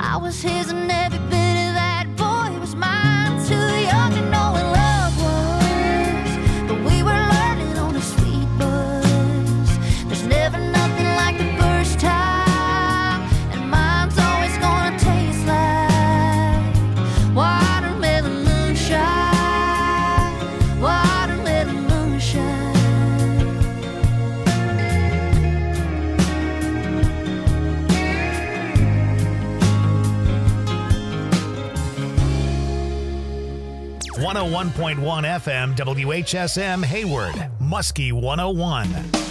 I was his and every bit of that boy was mine. Too young to know what love was, but we were learning on a sweet buzz. There's never nothing like the first time, and mine's always gonna taste like watermelon moonshine, watermelon moonshine. 101.1 FM WHSM Hayward, Muskie 101.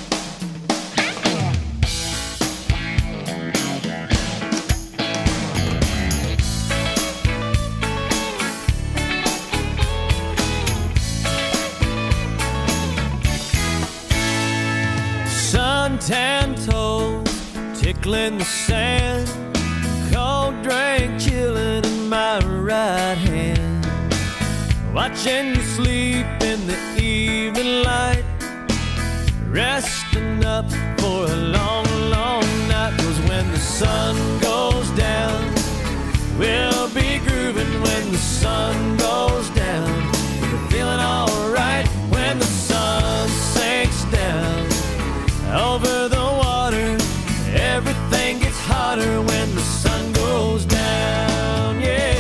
Suntan toes tickling the sand, cold drink chilling in my right hand. Watching you sleep in the evening light, resting up for a long, long night. 'Cause when the sun goes down, we'll be grooving. When the sun goes down, we're feeling alright. When the sun sinks down over the water, everything gets hotter when the sun goes down, yeah.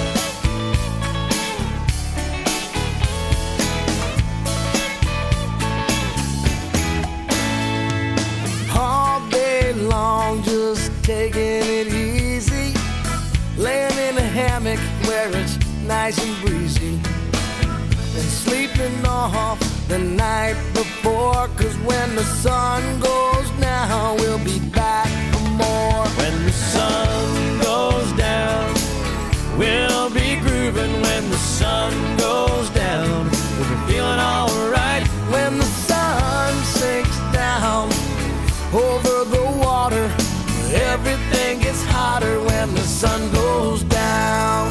Just taking it easy, laying in a hammock where it's nice and breezy, and sleeping off the night before. 'Cause when the sun goes down, we'll be back for more. When the sun goes down, we'll be grooving. When the sun goes down, we'll be feeling alright. When the sun sinks down over the water, everything gets hotter when the sun goes down.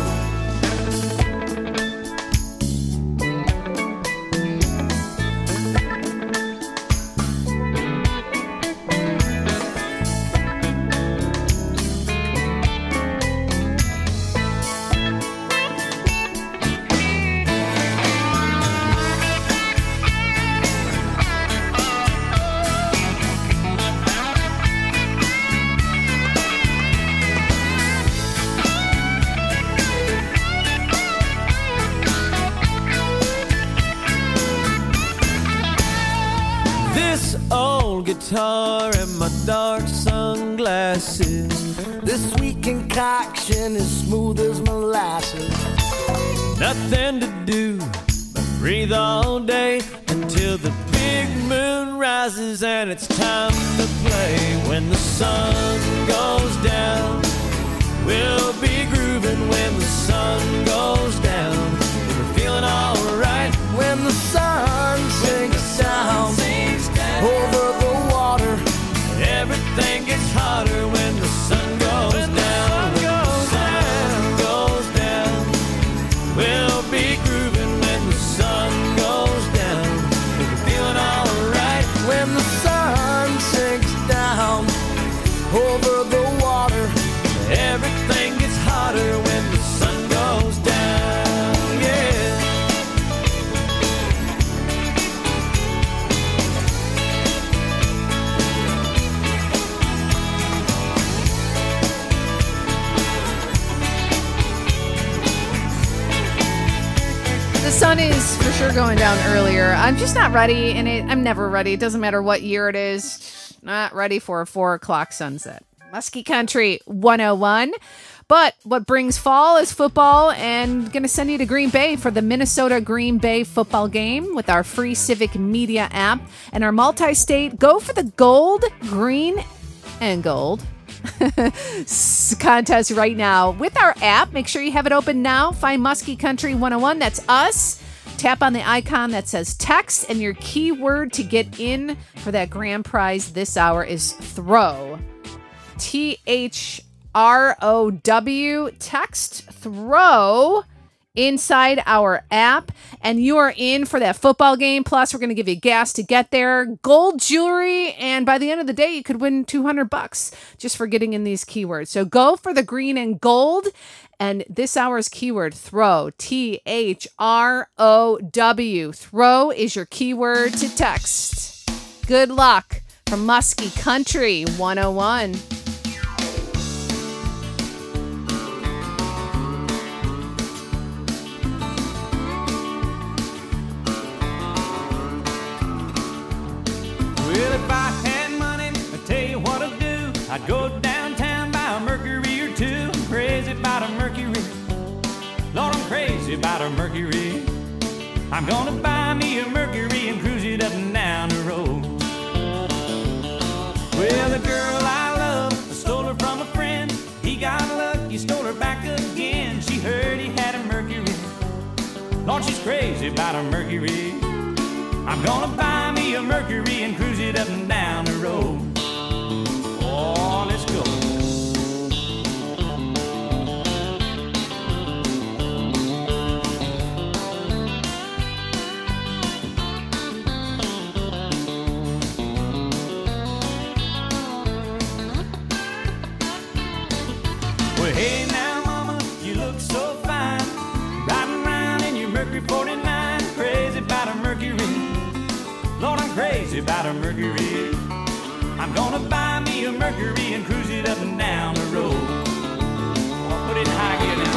Guitar and my dark sunglasses, this sweet concoction is smooth as molasses. Nothing to do but breathe all day until the big moon rises and it's time to play. When the sun goes down, we'll be grooving. When the sun goes down, we're feeling alright. When the sun sinks down over the water, everything gets hotter when the sun goes down. When the sun goes down, we'll be grooving. When the sun goes down, we'll be feeling alright. When the sun sinks down over the water, everything gets hotter when the sun goes down, yeah. The sun is for sure going down earlier. I'm just not ready, and I'm never ready. It doesn't matter what year it is. Not ready for a 4 o'clock sunset. Muskie Country 101. But what brings fall is football, and going to send you to Green Bay for the Minnesota Green Bay football game with our free Civic Media app and our multi-state Go for the Gold, Green, and Gold contest right now with our app. Make sure you have it open now. Find Muskie Country 101. That's us. Tap on the icon that says text, and your keyword to get in for that grand prize this hour is throw. THROW. Text throw inside our app, and you are in for that football game. Plus, we're going to give you gas to get there, gold jewelry, and by the end of the day, you could win $200 just for getting in these keywords. So go for the green and gold. And this hour's keyword, throw, THROW. Throw is your keyword to text. Good luck from Muskie Country 101. Well, if I had money, I'd tell you what I'd do. I'd go downtown, buy a Mercury or two. I'm crazy about a Mercury. Lord, I'm crazy about a Mercury. I'm gonna buy me a Mercury and cruise it up and down the road. Well, the girl I love, I stole her from a friend. He got lucky, stole her back again. She heard he had a Mercury. Lord, she's crazy about a Mercury. I'm gonna buy me a Mercury and cruise it up and down the road. Oh, let's go. Well, hey now, mama, you look so fine. Riding around in your Mercury 49. Crazy about a Mercury. Lord, I'm crazy about a Mercury. I'm gonna buy me a Mercury and cruise it up and down the road. Oh, put it in high gear now.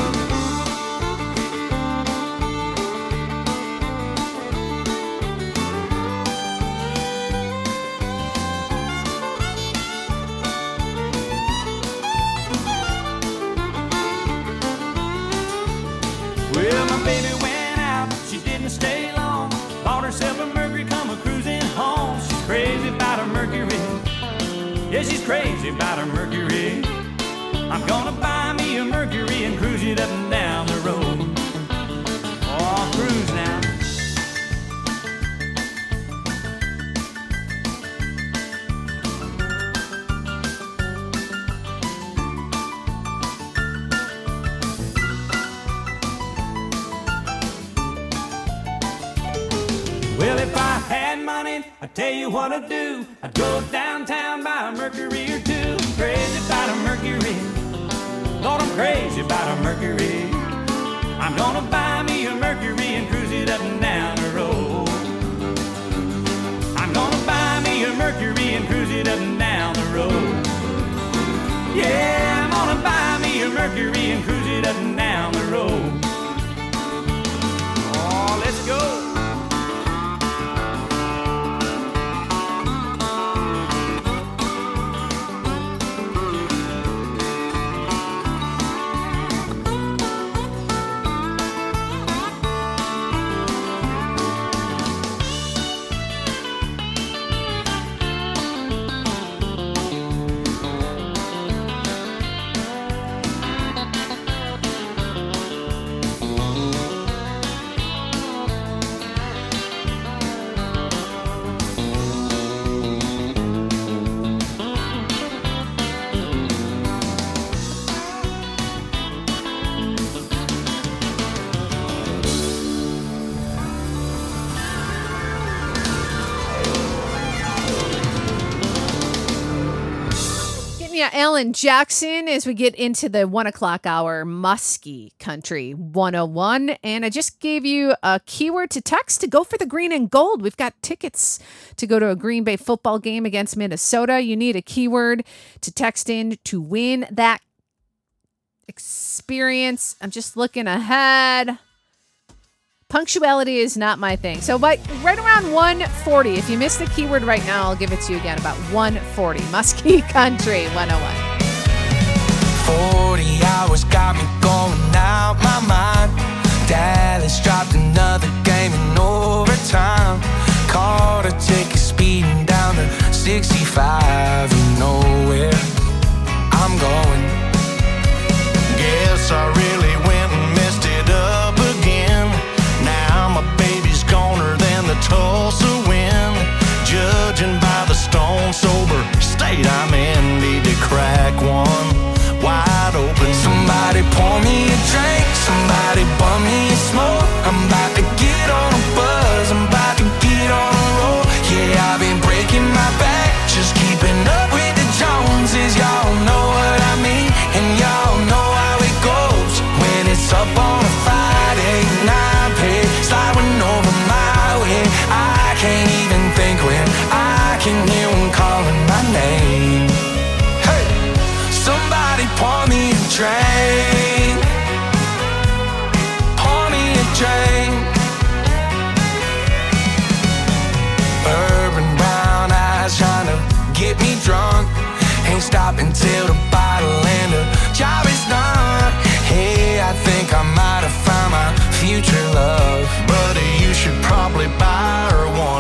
Well, my baby went out, she didn't stay long. Bought herself a Mercury, come a-cruising home. She's crazy about a Mercury. Yeah, she's crazy about a Mercury. I'm gonna buy me a Mercury and cruise it up and down the road. Oh, cruise now. Well, if I had money, I'd tell you what I'd do. I'd go downtown, buy a Mercury or two. Crazy about a Mercury. Lord, I'm crazy about a Mercury. I'm gonna buy me a Mercury and cruise it up and down the road. I'm gonna buy me a Mercury and cruise it up and down the road. Yeah, I'm gonna buy me a Mercury and cruise it up and down the road. Oh, let's go. Yeah, Alan Jackson as we get into the 1 o'clock hour, Muskie Country 101. And I just gave you a keyword to text to go for the green and gold. We've got tickets to go to a Green Bay football game against Minnesota. You need a keyword to text in to win that experience. I'm just looking ahead. Punctuality is not my thing. So right around 1:40, if you missed the keyword right now, I'll give it to you again about 1:40. Muskie Country 101. 40 hours got me going out my mind. Dallas dropped another game in overtime. Caught a ticket speeding down to 65. You know where I'm going. Guess I really went and messed it up again. Now my baby's goner than the Tulsa wind. Judging by the stone sober state I'm in, need to crack one wide open. Somebody pour me a drink, somebody bum me a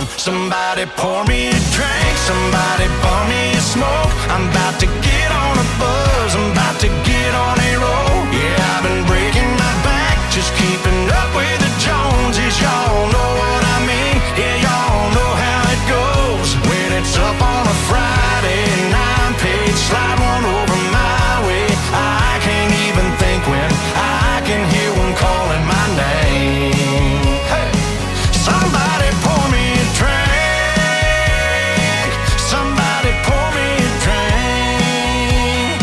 Somebody pour me a drink, somebody pour me a smoke. I'm about to get on a buzz, I'm about to get on a roll. Yeah, I've been breaking my back, just keeping up with the Joneses. Y'all know what I mean, yeah, y'all know how it goes. When it's up on a Friday and I'm paid, slide one over my way. I can't even think when I can hear one calling my name. Hey, somebody pour me a drink, somebody pour me a drink.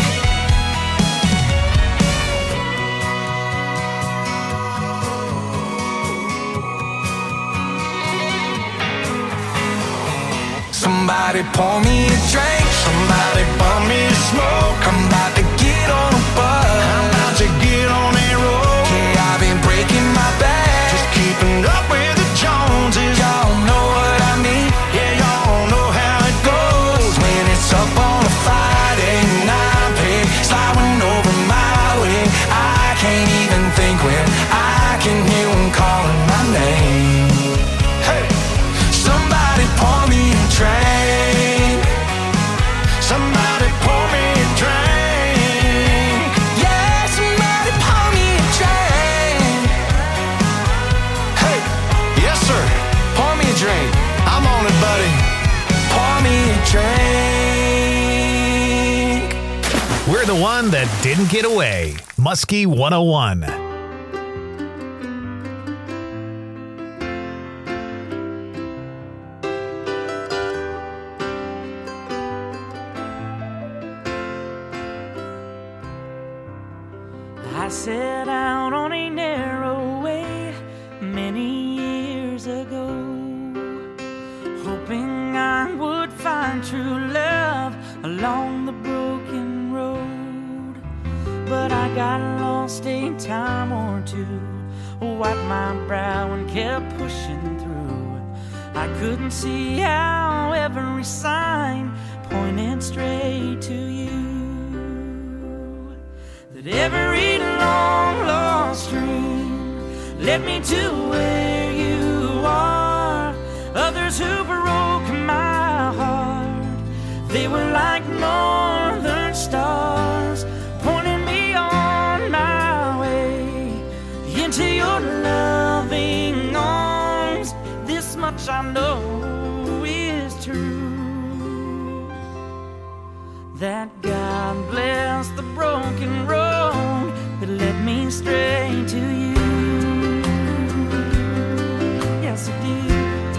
Somebody pour me a drink, somebody pour me a smoke. I'm about to get on a buzz, I'm about to get on a roll. Yeah, I've been breaking my back, just keeping up with the Joneses. Y'all know what I mean, yeah, y'all know how it goes. When it's up on a Friday and I'm paid, sliding over my way. I can't even think when I can hear one calling my name. Hey, somebody pour me a drink, somebody pour me a drink. Yeah, somebody pour me a drink. Hey, yes sir, pour me a drink. I'm on it, buddy. Pour me a drink. We're the one that didn't get away. Muskie 101. I set out on a narrow way many years ago, hoping I would find true love along the broken road. But I got lost a time or two, wiped my brow and kept pushing through. I couldn't see how every sign pointed straight to you. That every long lost dream led me to where you are. Others who broke my heart, they were like northern stars, pointing me on my way into your loving arms. This much I know is true, that God bless the broken road that led me straight to you. Yes, it did.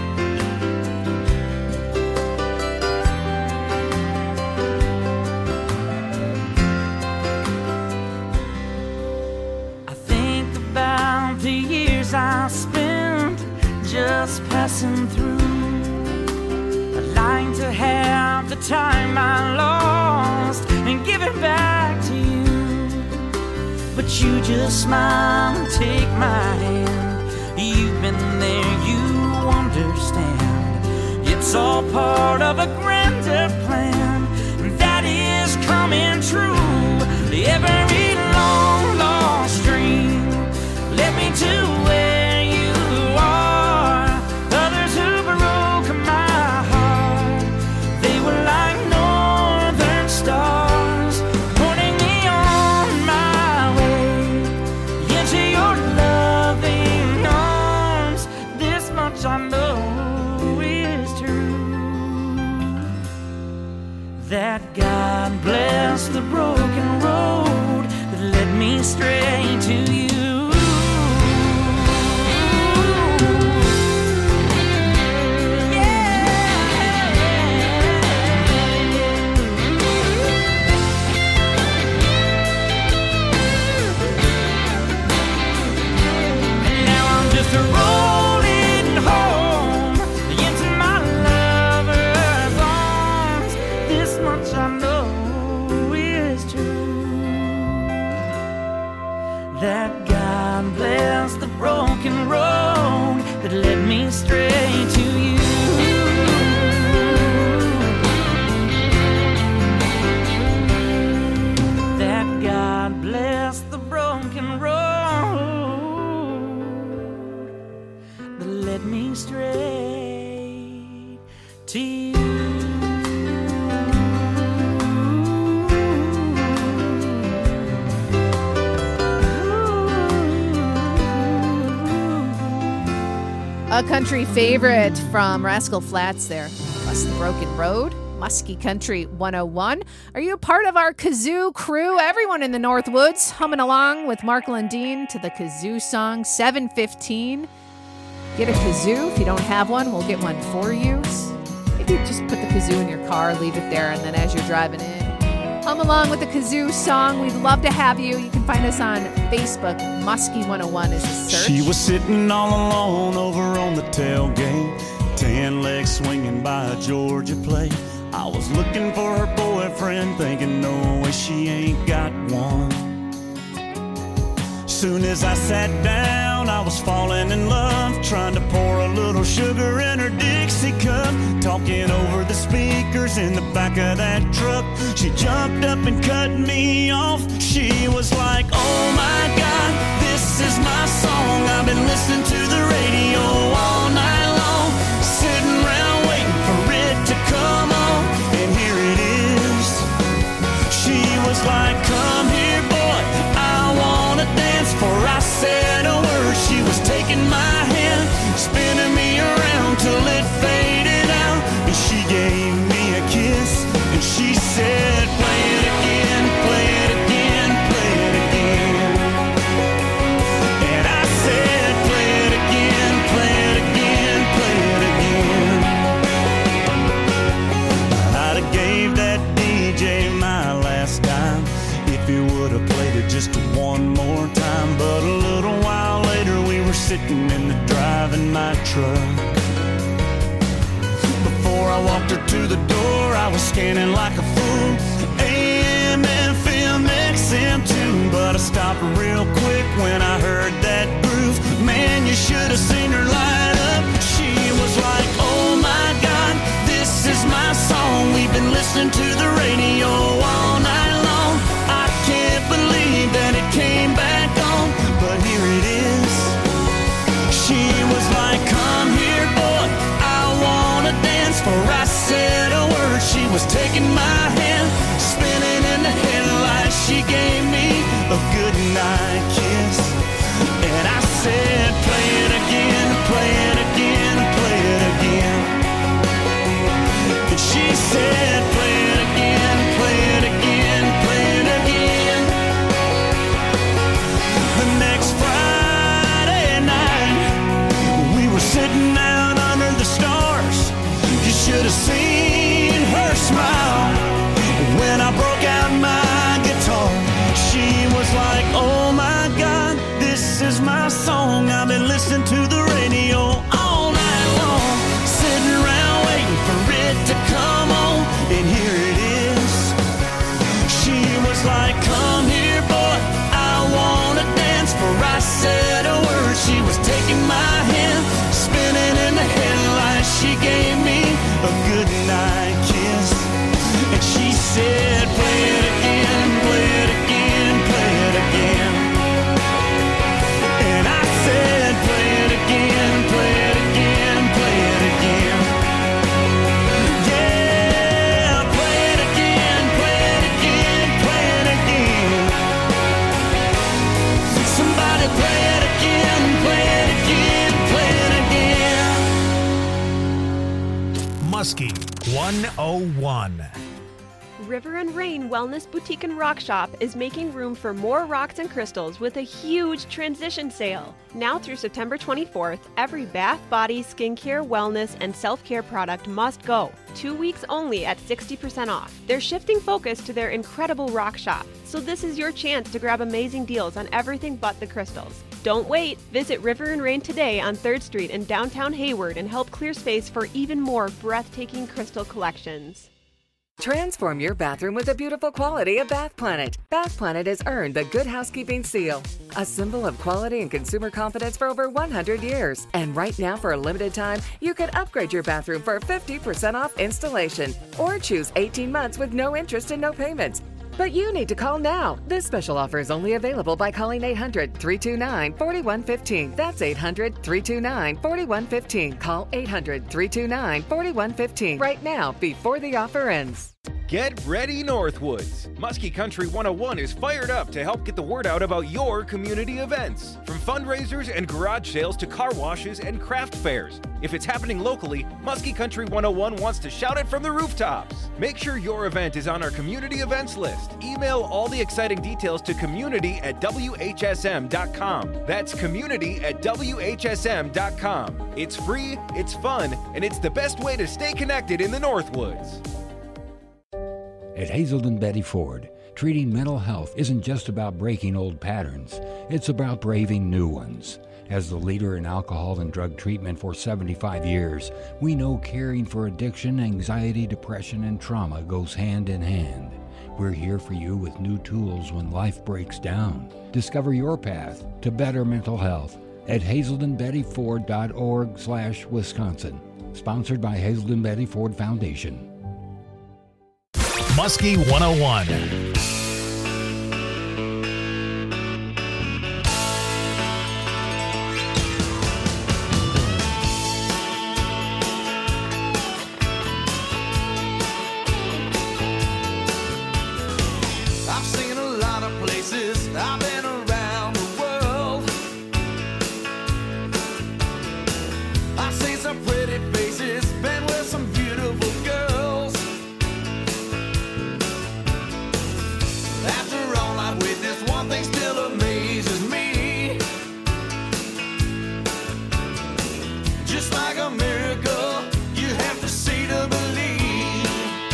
I think about the years I spent just passing through, lying to have the time I lost and give it back to you. But you just smile and take my hand. You've been there, you understand. It's all part of a grander plan that is coming true. Every long lost dream led me to where you are. Others who broke my heart, they were like northern stars, pointing me on my way into your loving arms. This much I know is true, that God bless the broken road that led me straight to you. Rolling home into my lover's arms. This much I know is true, that God bless the broken road that led me straight to you. That God bless the broken road that led me straight to you. A country favorite from Rascal Flatts there, plus the Broken Road, Muskie Country 101. Are you a part of our kazoo crew? Everyone in the Northwoods humming along with Mark Lundeen to the kazoo song 715. Get a kazoo. If you don't have one, we'll get one for you. Maybe just put the kazoo in your car, leave it there, and then as you're driving in, hum along with the kazoo song. We'd love to have you. You can find us on Facebook. Muskie 101 is the search. She was sitting all alone over on the tailgate, 10 legs swinging by a Georgia plate. I was looking for her boyfriend, thinking no way she ain't got one. Soon as I sat down, I was falling in love, trying to pour a little sugar in her Dixie cup, talking over the speakers in the back of that truck. She jumped up and cut me off. She was like, oh my God, this is my song. I've been listening to the radio all night long, sitting around waiting for it to come on, and here it is. She was like, come here, boy, I wanna dance. Before I said a word, she was taking my hand, spinning me around till it faded out, and she gave me a kiss, and she said, play it again, play it again, play it again. And I said, play it again, play it again, play it again. I'd have gave that DJ my last dime if he would have played it just one more time. But a little while later we were sitting in the driving my truck. Before I walked her to the door, I was scanning like a fool, AM, FM, XM too. But I stopped real quick when I heard that groove. Man, you should have seen her light up. She was like, oh my God, this is my song. We've been listening to the radio all night long. I can't believe that it came back on, but here it is. She was like, come here, boy, I wanna dance. For I said a word, she was taking my hand, spinning in the headlights. She gave me a goodnight kiss, and I said, play it again, play it again, play it again. And she said, play it again, play it again, play it again. The next Friday night, we were sitting out under the stars. You should have seen her smile when I broke out my guitar. She was like, oh my God, this is my song. I've been listening to the radio all night long, sitting around waiting for it to come on, and here it is. She was like, come here, boy, I wanna dance. For I said a word, she was taking my hand, spinning in the headlights. She gave me a goodnight kiss, and she said, play it again, play it again, play it again. And I said, play it again, play it again, play it again. Yeah, play it again, play it again, play it again. Somebody play it again, play it again, play it again. Muskie 101. River and Rain Wellness Boutique and Rock Shop is making room for more rocks and crystals with a huge transition sale. Now through September 24th, every bath, body, skincare, wellness, and self-care product must go. 2 weeks only at 60% off. They're shifting focus to their incredible rock shop, so this is your chance to grab amazing deals on everything but the crystals. Don't wait. Visit River and Rain today on 3rd Street in downtown Hayward and help clear space for even more breathtaking crystal collections. Transform your bathroom with the beautiful quality of Bath Planet. Bath Planet has earned the Good Housekeeping seal, a symbol of quality and consumer confidence for over 100 years. And right now, for a limited time, you can upgrade your bathroom for 50% off installation or choose 18 months with no interest and no payments. But you need to call now. This special offer is only available by calling 800-329-4115. That's 800-329-4115. Call 800-329-4115 right now before the offer ends. Get ready, Northwoods! Muskie Country 101 is fired up to help get the word out about your community events. From fundraisers and garage sales to car washes and craft fairs. If it's happening locally, Muskie Country 101 wants to shout it from the rooftops. Make sure your event is on our community events list. Email all the exciting details to community@whsm.com. That's community@whsm.com. It's free, it's fun, and it's the best way to stay connected in the Northwoods. At Hazelden Betty Ford, treating mental health isn't just about breaking old patterns, it's about braving new ones. As the leader in alcohol and drug treatment for 75 years, we know caring for addiction, anxiety, depression, and trauma goes hand in hand. We're here for you with new tools when life breaks down. Discover your path to better mental health at hazeldenbettyford.org/Wisconsin. Sponsored by Hazelden Betty Ford Foundation. Muskie 101. I've seen a lot of places, I've been around the world. I've seen some pretty faces, been with some beautiful girls. After all I've witnessed, one thing still amazes me. Just like a miracle, you have to see to believe.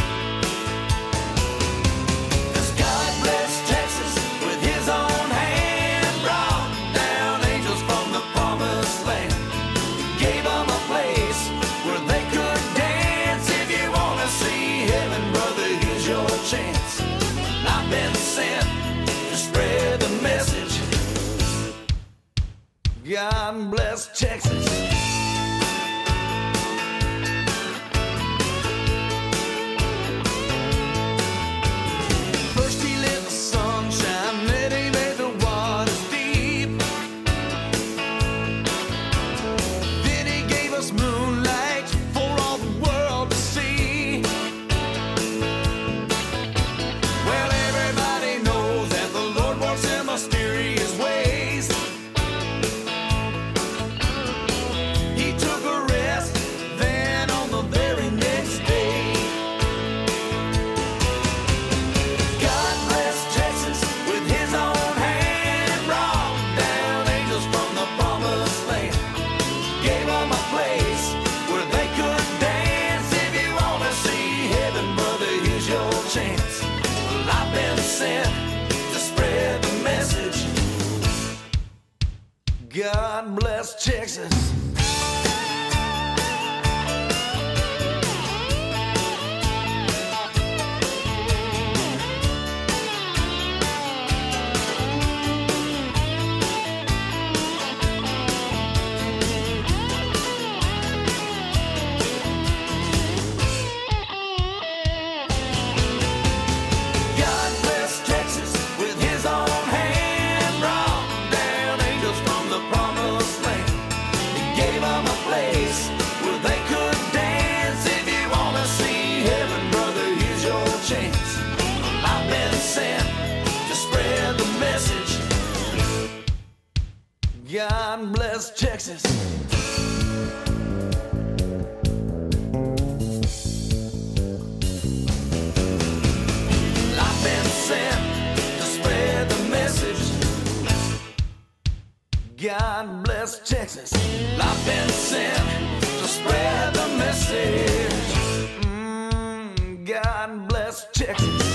'Cause God bless Texas with his own hand, brought down angels from the promised land. Gave them a place where they could dance. If you want to see heaven, brother, here's your chance. I've been sent to spread the message. God bless Texas. First he lit the sunshine, then he made the waters deep. Then he gave us moonlight for all the world to see. Well, everybody knows that the Lord works in mysterious ways. He took a rest, then on the very next day. God bless Texas with his own hand, brought down angels from the promised land. Gave them a place where they could dance. If you want to see heaven, brother, here's your chance. Well, I've been sent to spread the message. God bless Texas. God bless Texas with his own hand, brought down angels from the promised land. He gave them a place where they could dance. If you want to see heaven, brother, here's your chance. I've been sent to spread the message. God bless Texas. I've been sent to spread the message. God bless Texas. I've been sent to spread the message. God bless Texas.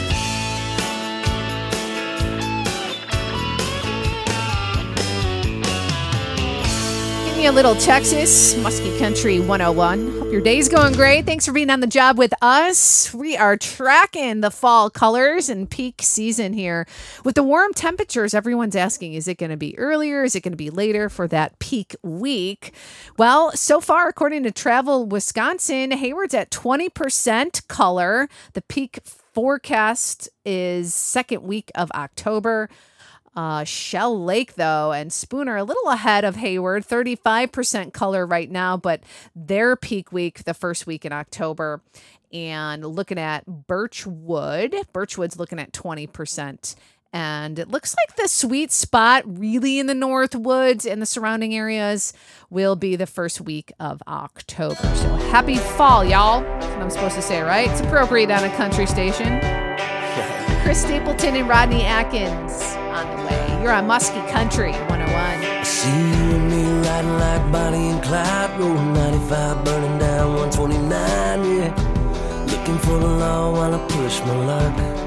Give me a little Texas, Muskie Country 101. Hope your day's going great. Thanks for being on the job with us. We are tracking the fall colors and peak season here. With the warm temperatures, everyone's asking, is it going to be earlier? Is it going to be later for that peak week? Well, so far, according to Travel Wisconsin, Hayward's at 20% color. The peak forecast is second week of October. Shell Lake, though, and Spooner a little ahead of Hayward, 35% color right now, but their peak week, the first week in October. And looking at Birchwood's looking at 20%. And it looks like the sweet spot really in the Northwoods and the surrounding areas will be the first week of October. So happy fall, y'all. That's what I'm supposed to say, right? It's appropriate on a country station. Chris Stapleton and Rodney Atkins on the way. You're on Muskie Country 101. See you and me riding like Bonnie and Clyde, rolling 95, burning down 129, yeah. Looking for the law while I push my luck.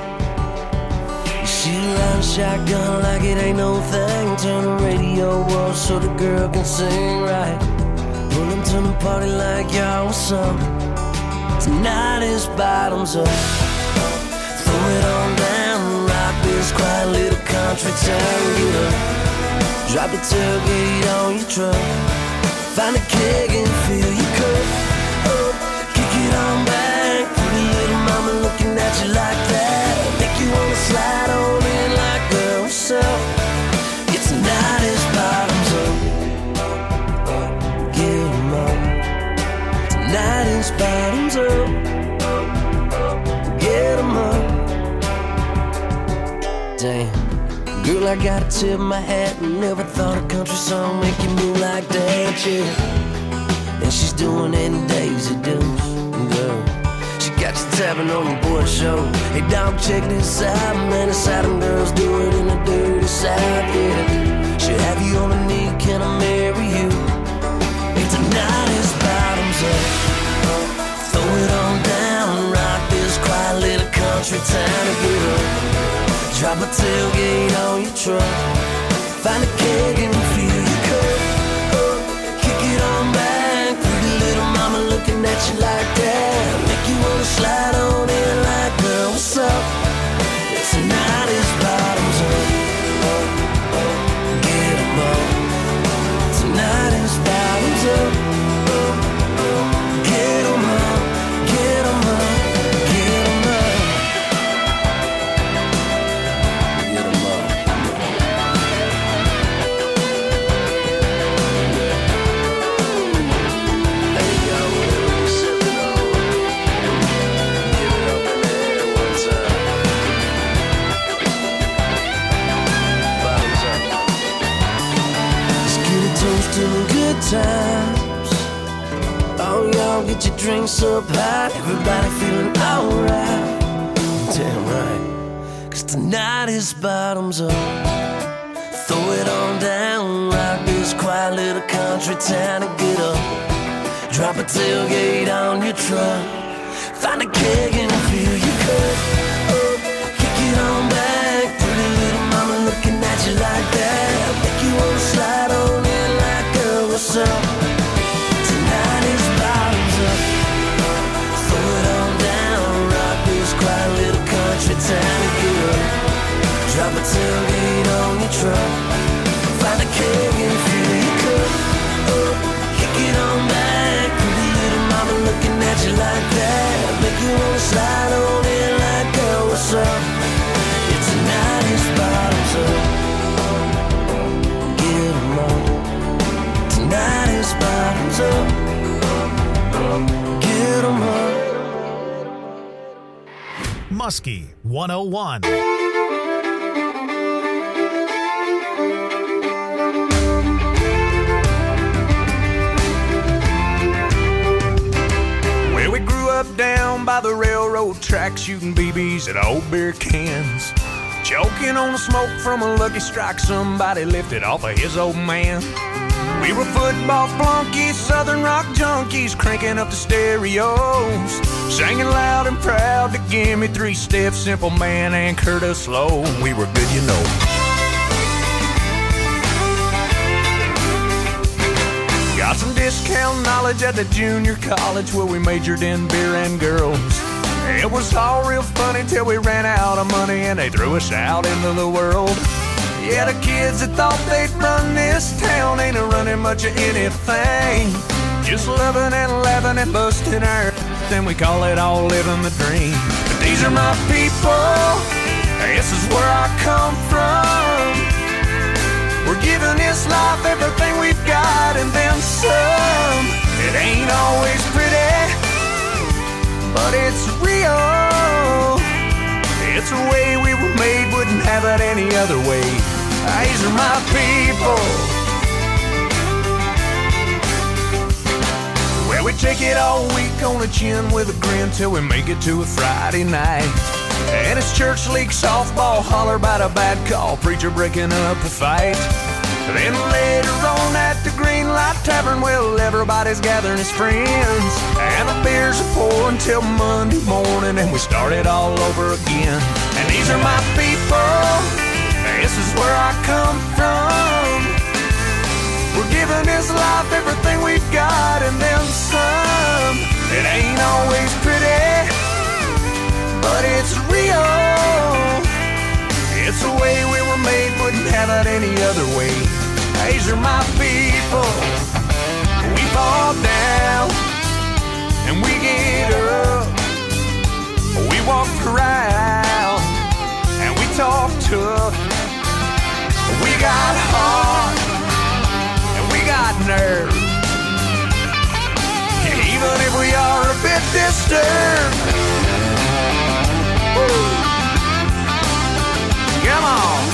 She riding shotgun like it ain't no thing. Turn the radio off so the girl can sing right. Pull them to the party like y'all what's up. Tonight is bottoms up. Throw it on down, rock this quiet little country town. Get up, drop the tailgate on your truck. Find a keg and fill your cup. Kick it on back, pretty little mama looking at you like that. Make you wanna slide on in like girl, what's up? It's tonight is bottoms up. Get 'em up. Tonight is bottoms up. Get 'em up. Damn, girl, I gotta tip my hat. Never thought a country song make you move like that, yeah. And she's doing it in Daisy Dukes, girl. She got you tapping on your boy show. Hey dog, check this out, man. It's how them girls do it in the dirty South, yeah. She'll have you on a knee, can I marry you? Hey, tonight is bottoms up. Throw it on down, rock this quiet little country town to get up. Drop a tailgate on your truck. Find a keg and fill your cup. Kick it on back, pretty little mama looking at you like that. Make you wanna slide on in like girl, what's up? Tonight is bottoms up. Get 'em up. Tonight is bottoms up. Get 'em up. Get 'em up. Get 'em up. Get 'em up. Hey yo, whatever you sipping on, give it up in the air one time. Bottoms up. Let's get a toast to the good times. Oh, y'all get your drinks up high. Everybody feeling alright. Damn right. 'Cause tonight is bottoms up. Throw it on down, rock this quiet little country town and get up. Drop a tailgate on your truck. Find a keg and fill your cup. Kick it on back, pretty little mama looking at you like that. Make you wanna slide on in like girl, what's up? Tonight is bottoms up. Throw it on down, rock this quiet little country town and get up. Drop a tailgate on your truck. Find a keg and fill your cup. Kick it on back, pretty little mama looking at you like that. Make you wanna slide on in like girl, what's up? It's tonight is bottoms up. Get 'em up. Tonight is bottoms up. Get 'em up. Muskie 101. Well, we grew up down by the railroad track, shooting BBs at old beer cans. Choking on the smoke from a Lucky Strike somebody lifted off of his old man. We were football flunkies, southern rock junkies, cranking up the stereos, singing loud and proud to give me 3-step, Simple Man and Curtis Slow. We were good, you know. Got some discount knowledge at the junior college where we majored in beer and girls. It was all real funny till we ran out of money and they threw us out into the world. Yeah, the kids that thought they'd run this town ain't a running much of anything. Just loving and laughing and busting our and we call it all living the dream. But these are my people, this is where I come from. We're giving this life everything we've got and then some. It ain't always pretty, but it's real. It's the way we were made, wouldn't have it any other way. These are my people. Well, we take it all week on the chin with a grin till we make it to a Friday night. And it's church league softball, holler about a bad call, preacher breaking up a fight. Then later on at the Green Light Tavern, well, everybody's gathering as friends, and the beers are pouring till Monday morning, and we start it all over again. And these are my people, this is where I come from. We're giving this life everything we've got and then some. It ain't always pretty, but it's real. It's the way we were made, wouldn't have it any other way. These are my people. We fall down and we get up. We walk around and we talk tough. We got heart and we got nerve. Even if we are a bit disturbed. Woo. Come on.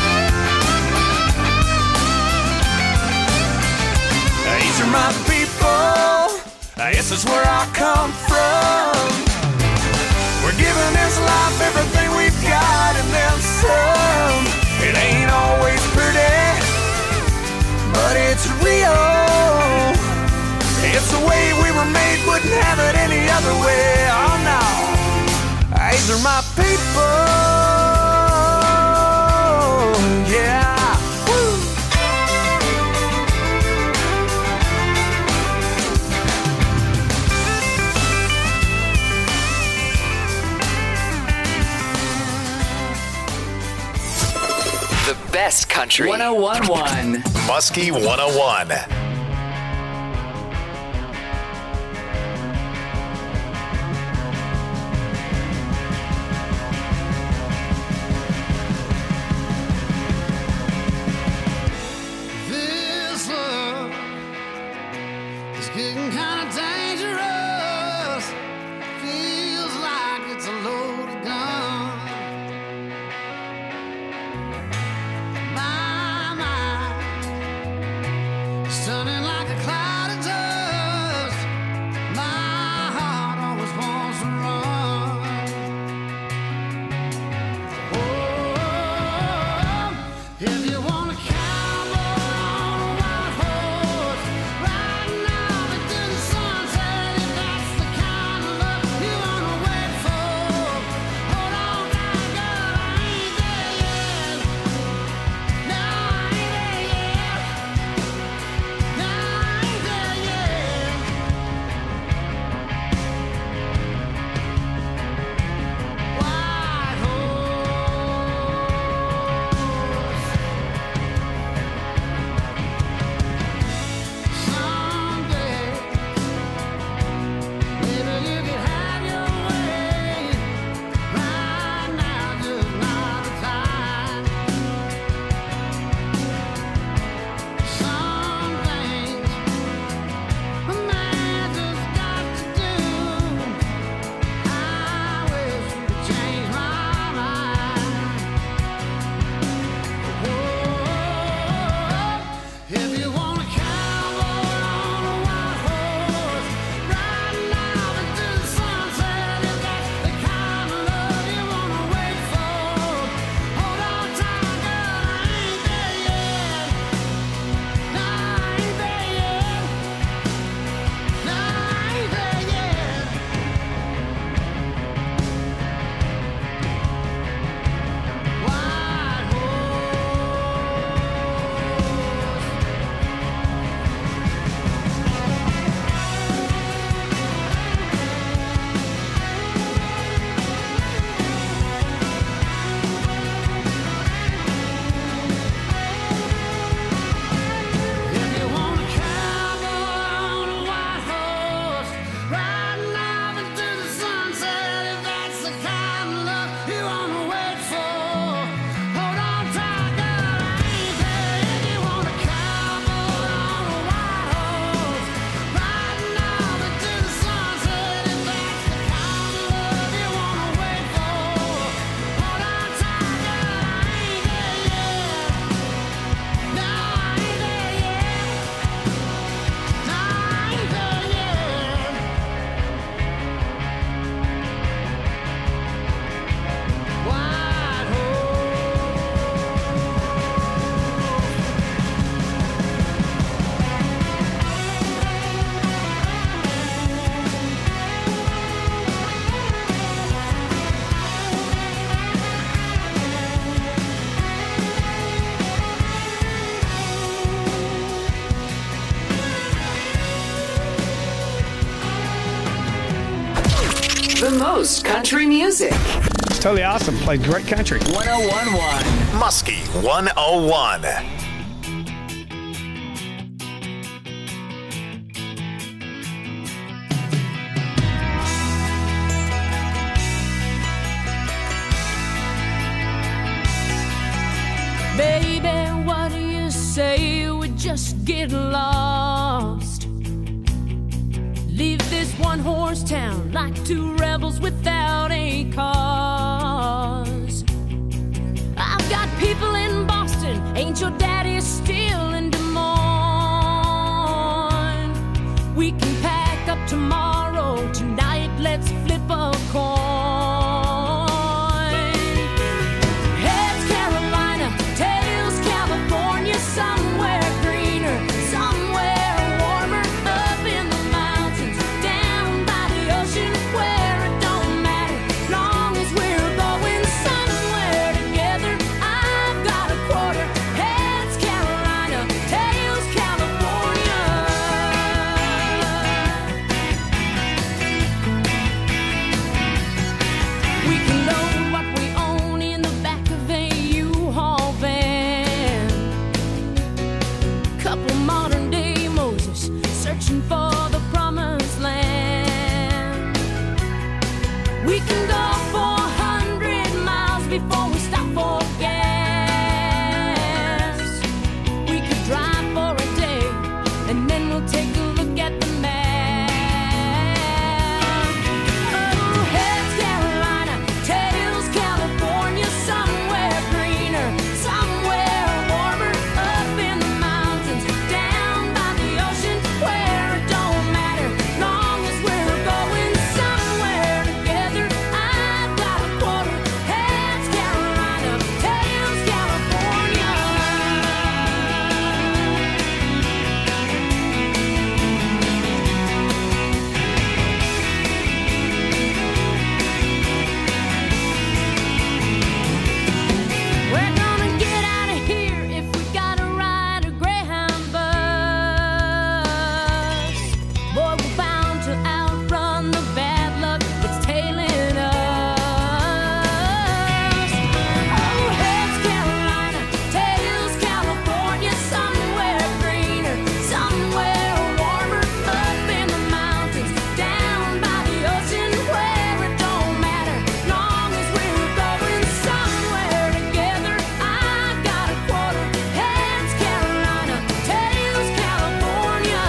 These are my people. This is where I come from. We're giving this life everything we've got and then some. It ain't always pretty, but it's real. It's the way we were made, wouldn't have it any other way. Oh no. These are my people. Yeah. Woo. The best country. 101.1. Muskie 101. Getting kind of dangerous. Feels like it's a loaded gun. My mind is turning most country music. It's totally awesome. Plays great country. 1011. Muskie 101. Baby, what do you say we just get lost? Leave this one-horse town like two rebels without a cause. I've got people in Boston, ain't your daddy still in Des Moines? We can pack up tomorrow, tonight let's flip a coin. Heads Carolina, tails California, somewhere greener, somewhere warmer, up in the mountains, down by the ocean, where it don't matter, long as we're going somewhere together. I've got a quarter. Heads Carolina, tails California. We can load what we own in the back of a U-Haul van. Couple modern day Moses searching for the promised land. We can go 400 miles before we stop for gas. We could drive for a day and then we'll take a look at the map. Oh, heads Carolina, tails California, somewhere greener, somewhere warmer, up in the mountains, down by the ocean, where it don't matter, long as we're going somewhere together. I've got a quarter. Heads Carolina, tails California. We're gonna get out of here if we gotta ride a Greyhound bus. Boy, we're bound to outrun the bad luck that's tailing us. Oh, heads Carolina, tails California, somewhere greener, somewhere warmer, up in the mountains, down by the ocean, where it don't matter, long as we're going somewhere together. I've got a quarter. Heads Carolina, tails California.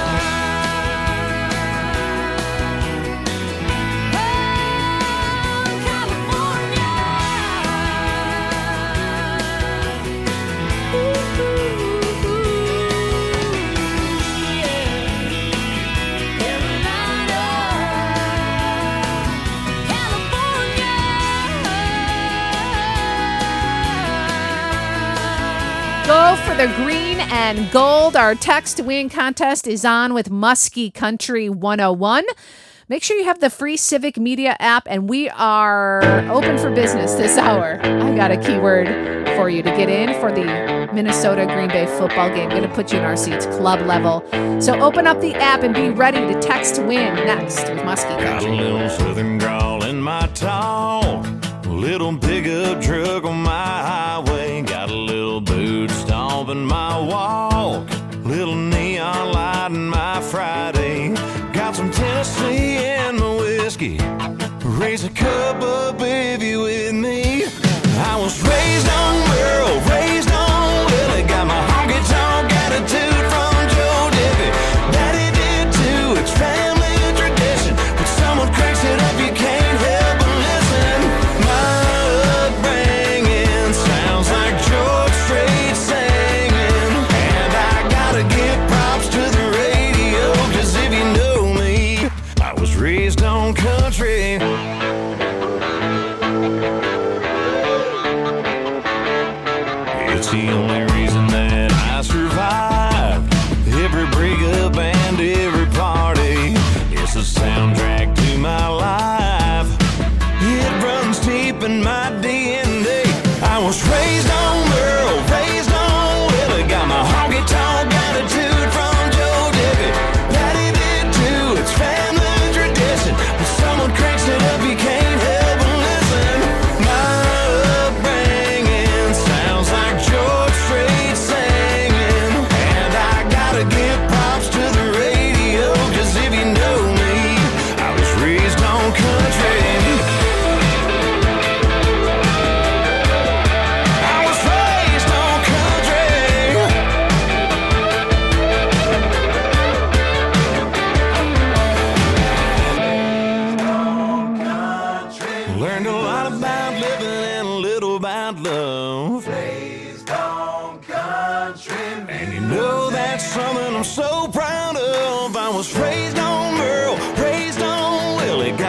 Go for the green and gold. Our text to win contest is on with Muskie Country 101. Make sure you have the free Civic Media app, and we are open for business this hour. I got a keyword for you to get in for the Minnesota Green Bay football game. Going to put you in our seats, club level. So open up the app and be ready to text to win next with Muskie Got a Country. little southern drawl in my talk, a little pickup truck on my highway, got a little boot stomp in my walk, little neon light in my Friday, got some Tennessee in my whiskey, raise a cup up if you with me. I was raised on Merle, raised on Willie, got my honky tonk attitude from Joe Diffie. Daddy did too, it's family tradition. When someone cranks it up, you can't help but listen. My upbringing sounds like George Strait singing, and I gotta give props to the radio, 'cause if you know me, I was raised on country. It's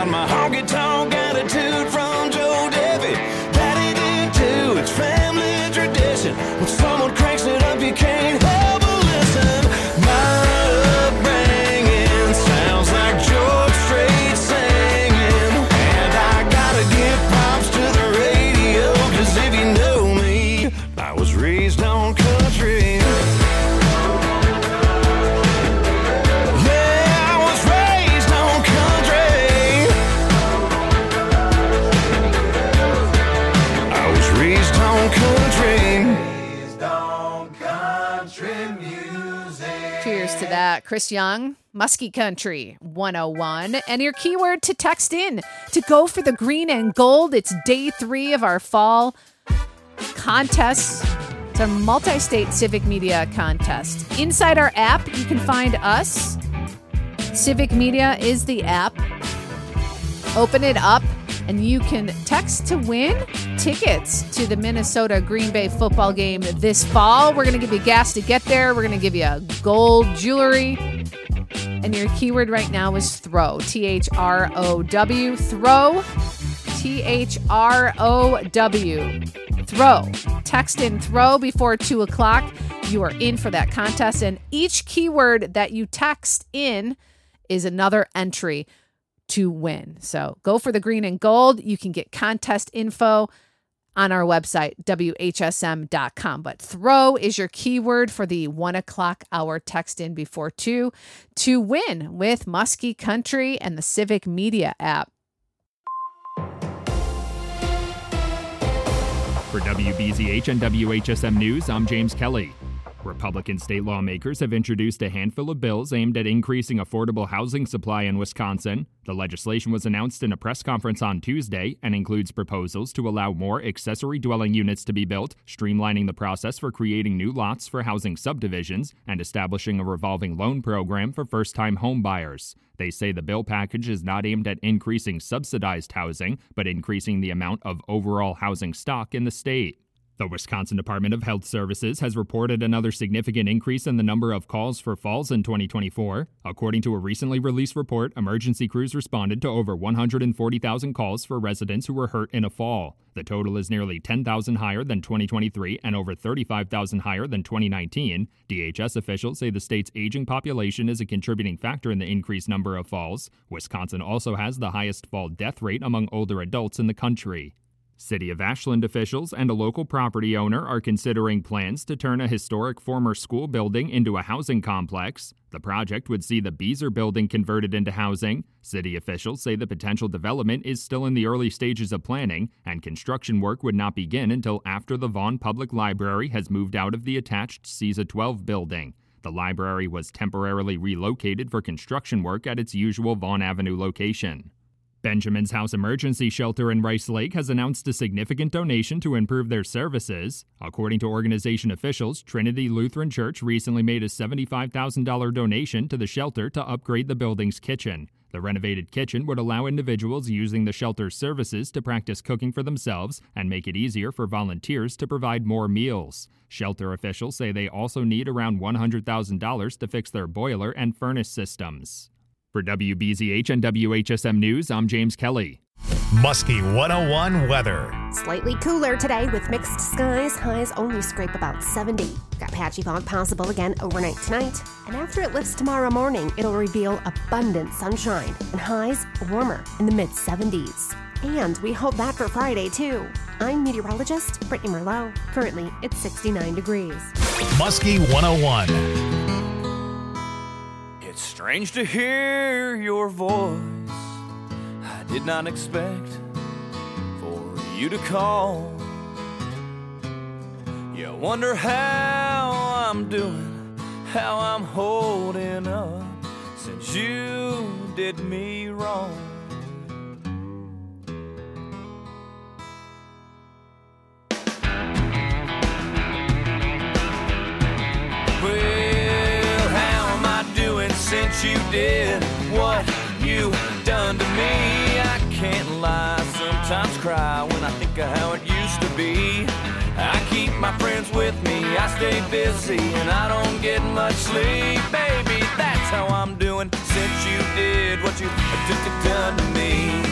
got my honky-tonk attitude from Joe Debbie. Daddy did too, it's family tradition. When someone cranks it up, you can't help but listen. My upbringing sounds like George Strait singing. And I gotta give props to the radio, 'cause if you know me, I was raised on country. Cheers to that. Chris Young, Muskie Country 101. And your keyword to text in to go for the green and gold. It's day 3 of our fall contest. It's a multi-state civic media contest. Inside our app, you can find us. Civic Media is the app. Open it up, and you can text to win tickets to the Minnesota Green Bay football game this fall. We're going to give you gas to get there. We're going to give you gold jewelry. And your keyword right now is throw. THROW. Throw. THROW. Throw. Text in throw before 2 o'clock. You are in for that contest. And each keyword that you text in is another entry to win. So go for the green and gold. You can get contest info on our website, WHSM.com. But throw is your keyword for the 1 o'clock hour. Text in before 2 to win with Muskie Country and the Civic Media app. For WBZH and WHSM News, I'm James Kelly. Republican state lawmakers have introduced a handful of bills aimed at increasing affordable housing supply in Wisconsin. The legislation was announced in a press conference on Tuesday and includes proposals to allow more accessory dwelling units to be built, streamlining the process for creating new lots for housing subdivisions, and establishing a revolving loan program for first-time home buyers. They say the bill package is not aimed at increasing subsidized housing, but increasing the amount of overall housing stock in the state. The Wisconsin Department of Health Services has reported another significant increase in the number of calls for falls in 2024. According to a recently released report, emergency crews responded to over 140,000 calls for residents who were hurt in a fall. The total is nearly 10,000 higher than 2023 and over 35,000 higher than 2019. DHS officials say the state's aging population is a contributing factor in the increased number of falls. Wisconsin also has the highest fall death rate among older adults in the country. City of Ashland officials and a local property owner are considering plans to turn a historic former school building into a housing complex. The project would see the Beezer building converted into housing. City officials say the potential development is still in the early stages of planning, and construction work would not begin until after the Vaughn Public Library has moved out of the attached CISA 12 building. The library was temporarily relocated for construction work at its usual Vaughn Avenue location. Benjamin's House Emergency Shelter in Rice Lake has announced a significant donation to improve their services. According to organization officials, Trinity Lutheran Church recently made a $75,000 donation to the shelter to upgrade the building's kitchen. The renovated kitchen would allow individuals using the shelter's services to practice cooking for themselves and make it easier for volunteers to provide more meals. Shelter officials say they also need around $100,000 to fix their boiler and furnace systems. For WBZH and WHSM News, I'm James Kelly. Muskie 101 weather. Slightly cooler today with mixed skies. Highs only scrape about 70. Got patchy fog possible again overnight tonight. And after it lifts tomorrow morning, it'll reveal abundant sunshine and highs warmer in the mid-70s. And we hope that for Friday, too. I'm meteorologist Brittany Merlot. Currently, it's 69 degrees. Muskie 101. It's strange to hear your voice. I did not expect for you to call. You wonder how I'm doing, how I'm holding up since you did me wrong. Since you did what you done to me, I can't lie, sometimes cry when I think of how it used to be. I keep my friends with me, I stay busy, and I don't get much sleep. Baby, that's how I'm doing since you did what you done to me.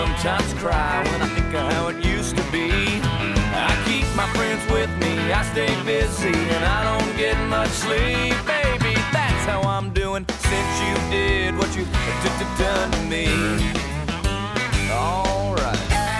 sometimes cry when I think of how it used to be. I keep my friends with me, I stay busy, and I don't get much sleep. Baby, that's how I'm doing since you did what you done to me. All right.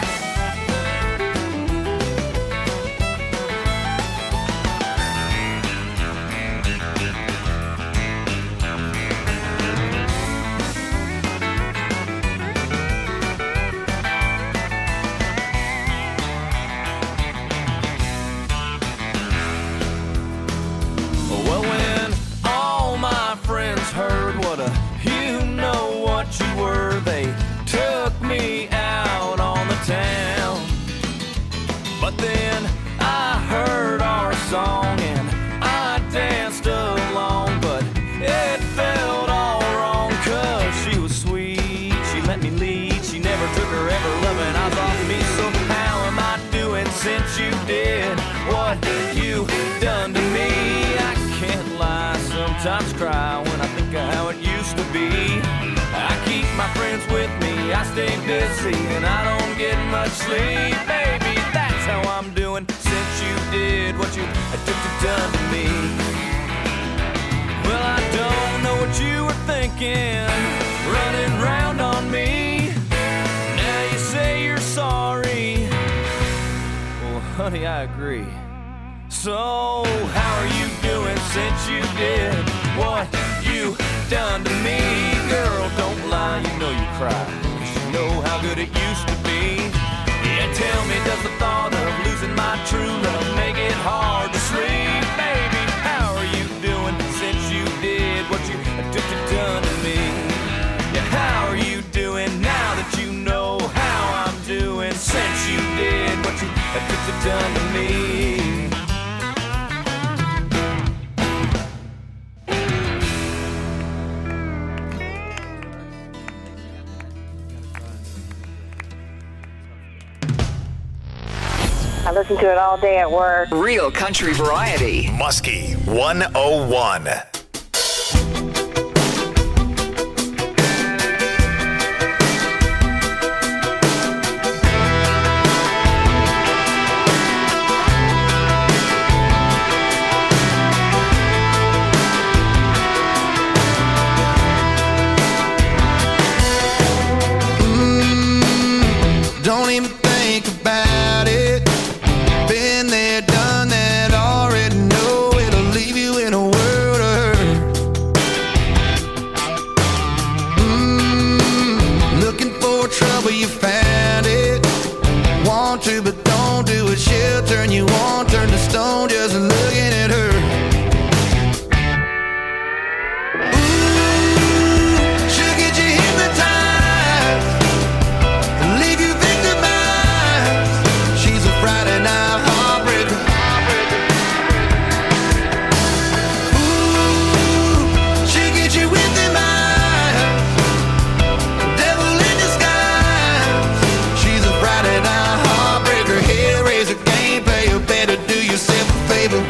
Well, when all my friends heard what a you-know-what you were, they took me out on the town. But then I heard our song and I danced along, but it felt all wrong, 'cause she was sweet, she let me lead, she never took her ever loving eyes off me. So how am I doing since you did what you done to me? I can't lie, sometimes cry when I think of how it used to be. I keep my friends with me, I stay busy, and I don't get much sleep. Baby, that's how I'm doing since you did what you done to me. Well, I don't know what you were thinking, running round on me. Now you say you're sorry. Well, honey, I agree. So, how are you doing since you did what you done to me? Girl, don't lie, you know you cry, 'cause you know how good it used to be. Yeah, tell me, does the thought of losing my true love make it hard to sleep? Baby, how are you doing since you did what you done to me? Yeah, how are you doing now that you know how I'm doing since you did what you done to me? I listen to it all day at work. Real country variety. Muskie 101. Don't even think about it. Been there, done that, already know it'll leave you in a world of hurt. Looking for trouble, you found it. Want to, but don't do it. She'll turn you on, turn to stone just looking at her. She'll get you hypnotized, leave you victimized. She's a Friday night heartbreaker. She'll get you with them eyes, devil in disguise. She's a Friday night heartbreaker. Hellraiser, can't pay you better, do yourself a favor.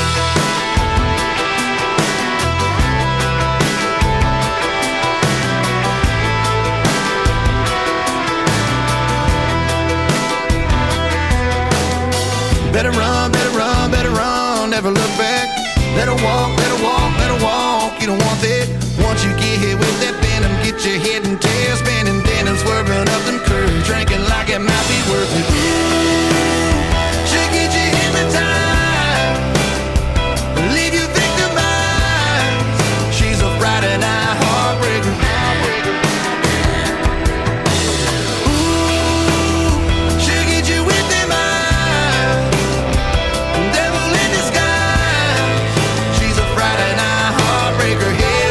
Better run, never look back. Let her walk, you don't want that. Once you get hit with that venom, get your head and tail spinning, then and swerving up them curves, drinking like it might be worth it. She'll get you hypnotized, leave you victimized. She's a Friday night heartbreaker. She'll get you with them eyes, devil in disguise. She's a Friday night heartbreaker. Hey,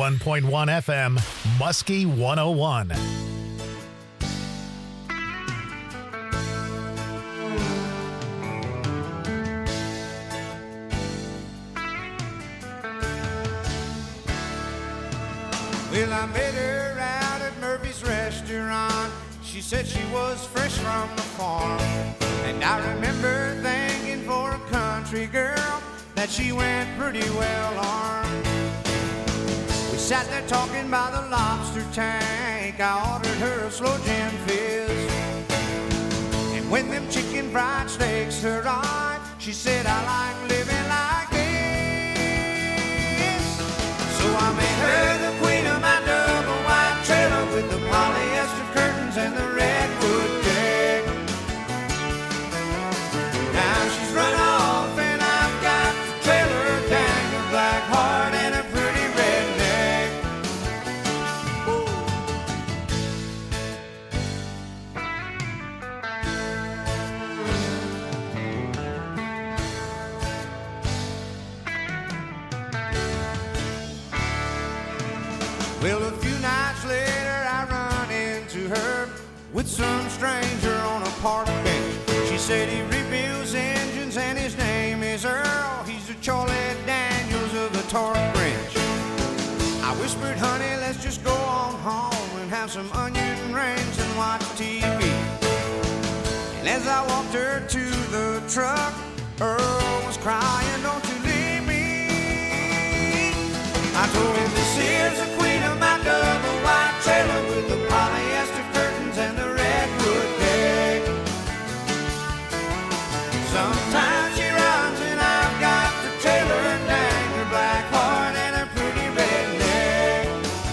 91.1 FM, Muskie 101. Well, I met her out at Murphy's restaurant. She said she was fresh from the farm. And I remember thinking for a country girl that she went pretty well armed. We sat there talking by the lobster tank. I ordered her a slow gin fizz. And when them chicken fried steaks arrived, she said, I like living like this. So I made her the queen of my double wide trailer with the polyester curtains and the redwood deck. Now she's run off and I've got the trailer, dang, a black heart and a pretty redneck. Well, a few nights later I run into her with some stranger on a park bench. She said he rebuilds engines and his name is Earl. He's the Charlie Daniels of the torque wrench. I whispered, honey, let's just go on home and have some onion rings and watch TV. And as I walked her to the truck, Earl was crying, don't you leave me. I told him, this here's the queen of my double wide trailer with the polyester curtains and the redwood deck. Sometimes she runs and I've got the trailer and dang, her black heart and her pretty redneck.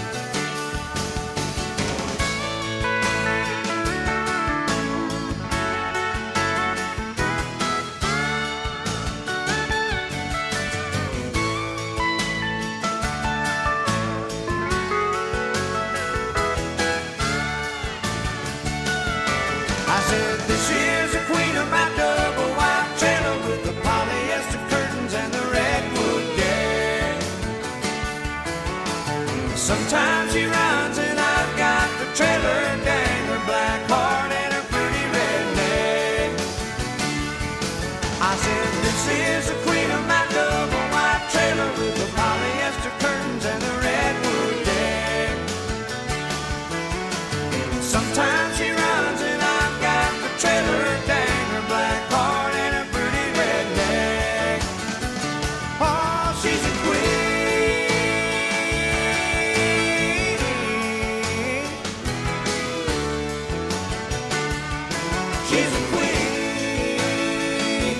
I said, this here's the queen of my double wide trailer with the polyester curtains and the redwood deck. Sometimes she runs and I've got the trailer and dang, her black heart and her pretty redneck. I said, this is the queen of my double wide trailer with the polyester curtains and the redwood deck. Sometimes she runs and I've got the trailer, dang, her black heart and her pretty redneck. Oh, she's a queen. She's a queen.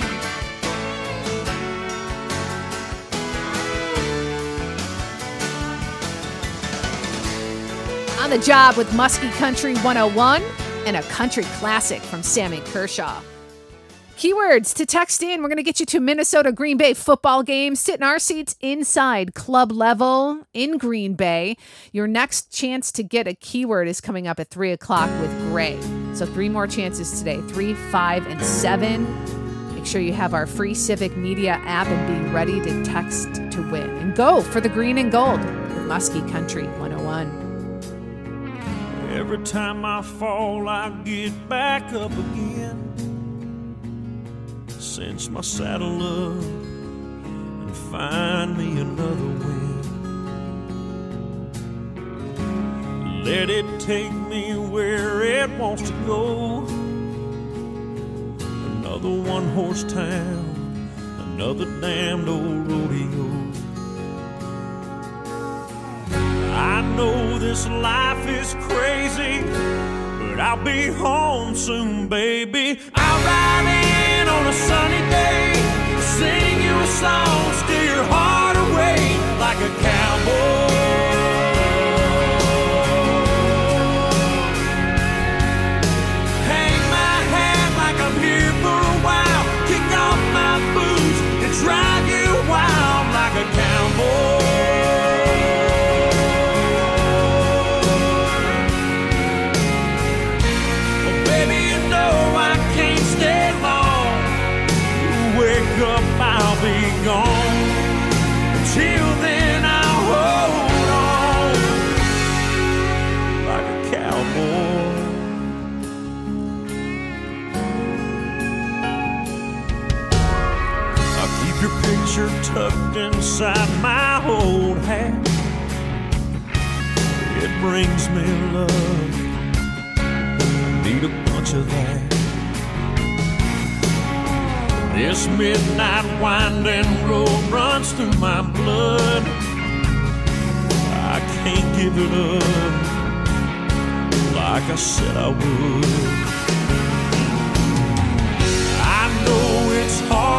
On the job with Muskie Country 101 and a country classic from Sammy Kershaw. Keywords to text in. We're going to get you to Minnesota Green Bay football game. Sit in our seats inside club level in Green Bay. Your next chance to get a keyword is coming up at 3 o'clock with Gray. So 3 more chances today, 3, 5, and 7. Make sure you have our free Civic Media app and be ready to text to win. And go for the green and gold with Muskie Country 101. Every time I fall, I get back up again. Cinch my saddle up and find me another wind. Let it take me where it wants to go. Another one-horse town, another damned old rodeo. I know this life is crazy, but I'll be home soon, baby. I'll ride in on a sunny day, sing you a song, steal your heart away like a cowboy. Hang my hat like I'm here for a while, kick off my boots and drive you wild like a cowboy. I'll be gone. Until then, I'll hold on. keep your picture tucked inside my old hat. It brings me love, need a bunch of that. This midnight winding road runs through my blood. I can't give it up like I said I would. I know it's hard